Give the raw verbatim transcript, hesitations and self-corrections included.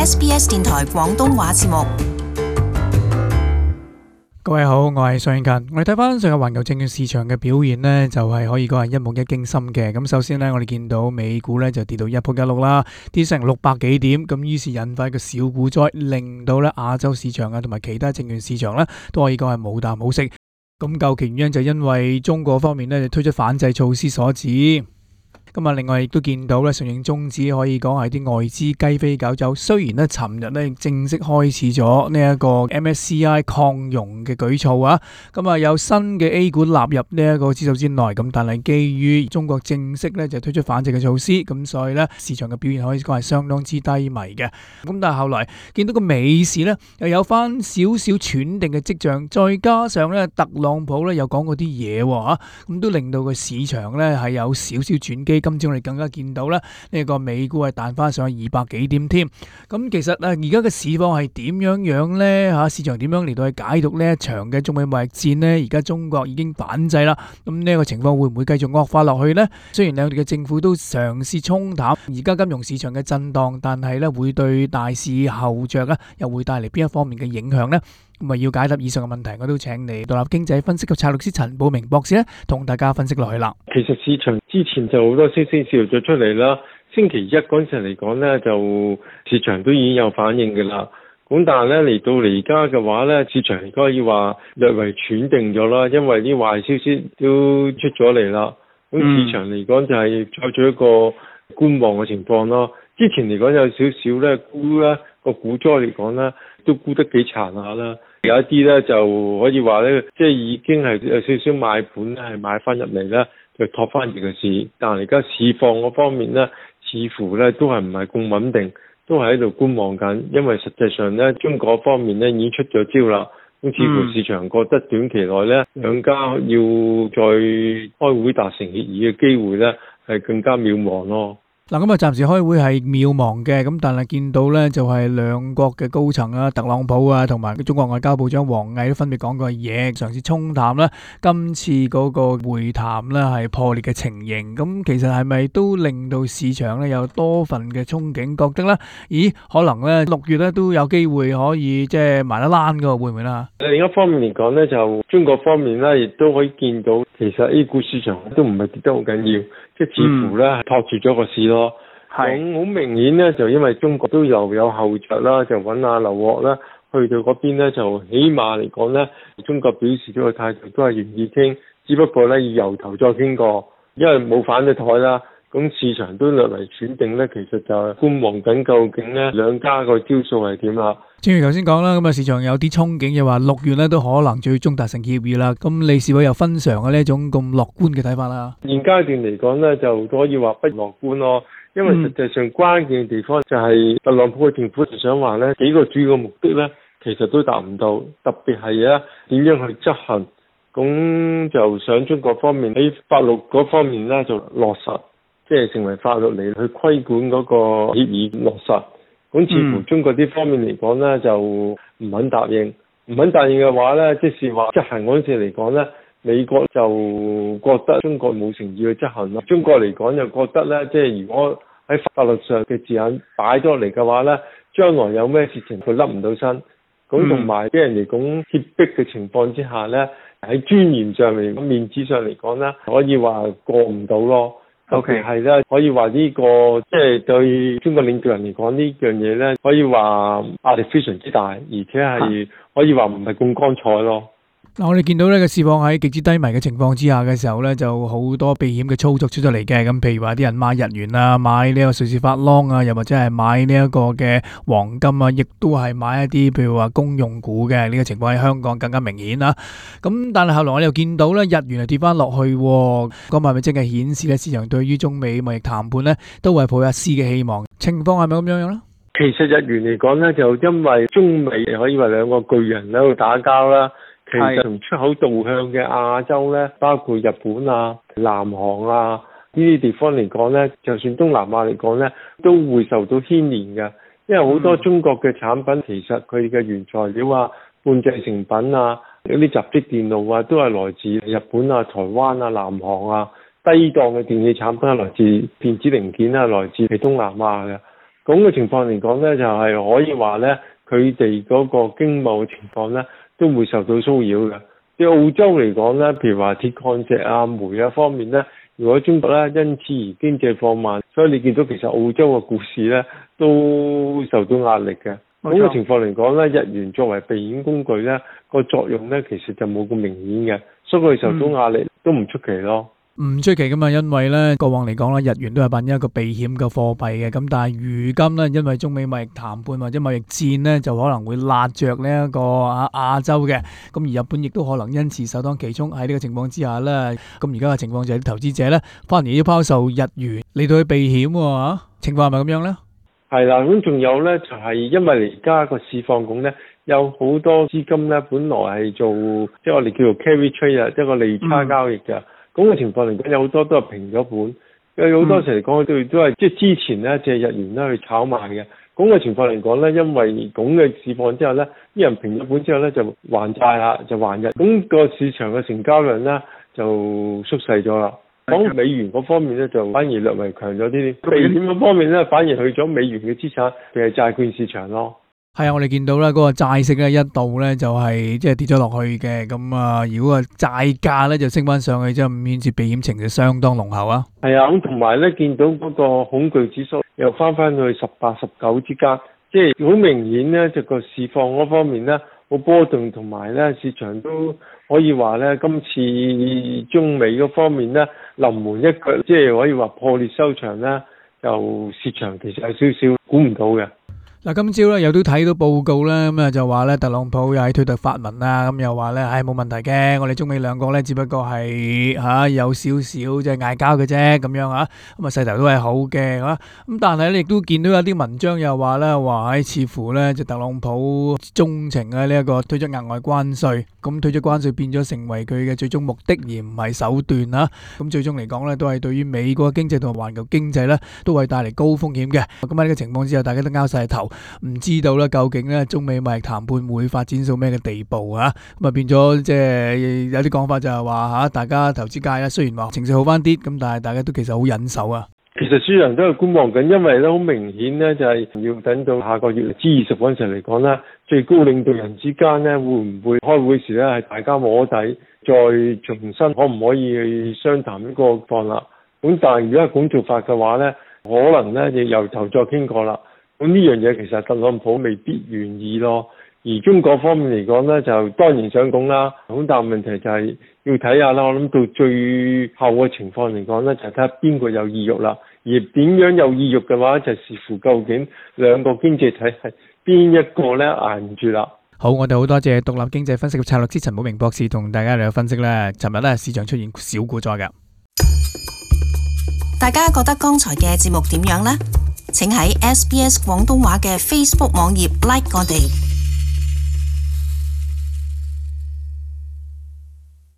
S B S 電台廣東話節目。 各位好，我係宋慶勤。我哋睇翻上個環球證券市場嘅表現呢，就係可以講係一目一驚心嘅。咁首先呢，我哋見到美股呢就跌到一仆一碌啦，跌成六百幾點，咁於是引發一個小股災，令到咧亞洲市場啊同埋其他證券市場呢都可以講係冇啖好食。咁究其原因就因為中國方面呢就推出反制措施所致。咁啊，另外亦都見到咧，上證綜指可以講係啲外資雞飛狗走。雖然咧，尋日咧正式開始咗呢一個 M S C I 擴容嘅舉措啊，咁啊有新嘅 A 股納入呢一個指數之內，咁但係基於中國正式咧就推出反制嘅措施，咁所以咧市場嘅表現可以講係相當之低迷嘅。咁但係後來見到個美市咧又有翻少少喘定嘅跡象，再加上咧特朗普咧又講嗰啲嘢喎，咁都令到個市場咧係有少少轉機。今朝我哋更加見到咧，呢個美股係彈翻上去二百幾點添。咁其實啊，而家嘅市況係點樣樣咧？嚇，市場點樣嚟到去解讀呢一場嘅中美貿易戰呢？而家中國已經反制啦，咁呢個情況會唔會繼續惡化落去呢？雖然兩地嘅政府都嘗試沖淡而家金融市場嘅震盪，但係咧會對大市後著咧又會帶嚟邊一方面嘅影響呢？咁啊，要解答以上嘅問題，我都請嚟獨立經濟分析及策略師陳寶明博士咧，同大家分析落去啦。 其實市場之前就好多消息泄露咗出嚟啦，星期一嗰陣時嚟講咧，就市場都已經有反應嘅啦。咁但係咧嚟到嚟而家嘅話咧，市場應該要話略為喘定咗啦，因為啲壞消息都出咗嚟啦。咁市場嚟講就係採取一個觀望嘅情況咯。之前嚟講有少少咧沽咧個股災嚟講咧，都沽得幾殘下啦。有一啲咧就可以話咧，即係已經係有少少買盤咧，係買翻入嚟咧，就托翻住個市。但係而家市況嗰方面咧，似乎咧都係唔係咁穩定，都係喺度觀望緊。因為實際上咧，中國方面咧已經出咗招啦。咁似乎市場覺得短期內咧，兩家要再開會達成協議嘅機會咧，係更加渺茫咯。 嗱，咁啊，暫時開會係渺茫嘅，咁但係見到咧就係兩國嘅高層啊，特朗普啊，同埋中國外交部長王毅都分別講過嘢，嘗試沖淡啦今次嗰個會談咧係破裂嘅情形。咁其實係咪都令到市場咧有多份嘅憧憬，覺得咧，咦，可能咧六月咧都有機會可以即係埋得爛噶，會唔會啦？ 另一方面嚟講咧，就中國方面咧，亦都可以見到，其實 A 股市場都唔係跌得好緊要。即係似乎咧托住咗個市咯，咁好、嗯、明顯咧就因為中國都又有後着啦，就揾阿劉鶴啦，去到嗰邊咧就起碼嚟講咧，中國表示咗個態度都係願意傾，只不過咧要由頭再傾過，因為冇反咗台啦，咁市場都略為選定咧，其實就係觀望緊究竟咧兩家個招數係點啦。 正如頭先講啦，咁啊市場有啲憧憬嘅話，六月咧都可能最終達成協議啦。咁你是否有分享嘅呢一種咁樂觀嘅睇法啦？ 現階段嚟講咧，就可以話不樂觀咯。因為實際上關鍵嘅地方就係特朗普嘅政府就想話咧幾個主要嘅目的咧，其實都達唔到。特別係啊點樣去執行，咁就想中國方面喺法律嗰方面咧就落實，即係成為法律嚟去規管嗰個協議落實。咁似乎中國呢方面嚟講咧，就唔肯答應，唔肯答應嘅話咧，即是話執行嗰陣時嚟講咧，美國就覺得中國冇誠意去執行咯。中國嚟講就覺得咧，即係如果喺法律上嘅字眼擺咗嚟嘅話咧，將來有咩事情佢甩唔到身。咁同埋俾人哋講脅迫嘅情況之下咧，喺尊嚴上嚟、面子上嚟講咧，可以話過唔到咯。尤其係咧，可以話呢個即係對中國領導人嚟講呢樣嘢咧，可以話壓力非常之大，而且係可以話唔係咁光彩咯。 嗱，我哋見到呢個市況喺極之低迷嘅情況之下嘅時候咧，就好多避險嘅操作出咗嚟嘅。咁譬如話啲人買日元啊，買呢個瑞士法郎啊，又或者係買呢一個嘅黃金啊，亦都係買一啲譬如話公用股嘅。呢個情況喺香港更加明顯啦。咁但係後來我哋又見到咧，日元係跌翻落去，咁係咪即係顯示咧市場對於中美貿易談判咧都係抱一絲嘅希望？情況係咪咁樣樣咧？ 其實日元嚟講咧，就因為中美可以話兩個巨人喺度打交啦。其實從出口導向嘅亞洲咧，包括日本啊、南韓啊呢啲地方嚟講咧，就算東南亞嚟講咧，都會受到牽連嘅。因為好多中國嘅產品，其實佢嘅原材料啊、半製成品啊、嗰啲集積電路啊，都係來自日本啊、台灣啊、南韓啊。低檔嘅電器產品係來自電子零件啊，來自係東南亞嘅。 咁嘅情況嚟講咧，就係、是、可以話咧，佢哋嗰個經貿嘅情況咧，都會受到騷擾嘅。即係澳洲嚟講咧，譬如話鐵礦石啊、煤啊方面咧，如果中國咧因此而經濟放慢，所以你見到其實澳洲嘅股市咧都受到壓力嘅。咁嘅情況嚟講咧，日元作為避險工具咧，個作用咧其實就冇咁明顯嘅，所以佢受到壓力都唔出奇咯。 唔出奇噶嘛，因為咧過往嚟講咧，日元都係扮演一個避險嘅貨幣嘅。咁但係如今咧，因為中美貿易談判或者貿易戰咧，就可能會辣着呢一個啊亞洲嘅。咁而日本亦都可能因此首當其衝。喺呢個情況之下咧，咁而家嘅情況就係啲投資者咧，反而要拋售日元嚟到去避險喎。情況係咪咁樣咧？ 係啦，咁仲有咧，就係因為而家個市況咁咧，有好多資金咧，本來係做即係我哋叫做 carry trade 啊，一個利差交易嘅。咁嘅情況嚟講，有好多都係平咗本，有好多時嚟講，佢哋都係即係之前咧借日元咧去炒賣嘅。咁嘅情況嚟講咧，因為咁嘅市況之後咧，啲人平咗本之後咧就還債啦，就還日，咁個市場嘅成交量咧就縮細咗啦。講美元嗰方面咧，就反而略為強咗啲啲。避險嗰方面咧，反而去咗美元嘅資產，譬如債券市場咯。 係啊，我哋見到咧嗰個債息咧一度咧就係即係跌咗落去嘅。咁啊，如果個債價咧就升翻上去，之後顯示避險情緒相當濃厚啊。 係啊，咁同埋咧見到嗰個恐懼指數又翻翻去十八、十九之間，即係好明顯咧，就個市況嗰方面咧好波動，同埋咧市場都可以話咧今次中美嗰方面咧臨門一腳，即係可以話破裂收場咧，就市場其實有少少估唔到嘅。 嗱，今朝咧又都睇到報告咧，咁啊就話咧特朗普又喺推特發文啦，咁又話咧，唉冇問題嘅，我哋中美兩國咧只不過係嚇有少少即係嗌交嘅啫，咁樣嚇，咁啊勢頭都係好嘅嚇，咁但係咧亦都見到有啲文章又話咧話喺似乎咧就特朗普鍾情啊呢一個推出額外關稅，咁推出關稅變咗成為佢嘅最終目的而唔係手段啦，咁最終嚟講咧都係對於美國經濟同埋環球經濟咧都係帶嚟高風險嘅，咁喺呢個情況之下，大家都拗晒頭。唔知道咧，究竟咧中美貿易談判會發展到咩嘅地步啊？咁啊變咗即係有啲講法就係話嚇，大家投資界咧雖然話情緒好翻啲，咁但係大家都其實好忍手啊。 其實市場都係觀望緊，因為咧好明顯咧就係要等到下個月 G 二十嗰陣時嚟講咧，最高領導人之間咧會唔會開會時咧係大家摸底，再重新可唔可以去商談呢個況啦？咁但係如果係咁做法嘅話咧，可能咧就由頭再傾過啦。咁呢樣嘢其實特朗普未必願意咯，而中國方面嚟講咧，就當然想講啦。咁但係問題就係要睇下啦。我諗到最後嘅情況嚟講咧，就睇下邊個有意欲啦。而點樣有意欲嘅話，就視乎究竟兩個經濟體系邊一個咧捱唔住啦。 好，我哋好多謝獨立經濟分析及策略師陳寶明博士同大家嚟分析咧。尋日咧市場出現小股災嘅， 大家覺得剛才嘅節目點樣呢？請喺 S B S 廣東話嘅 Facebook 網頁 like 我哋。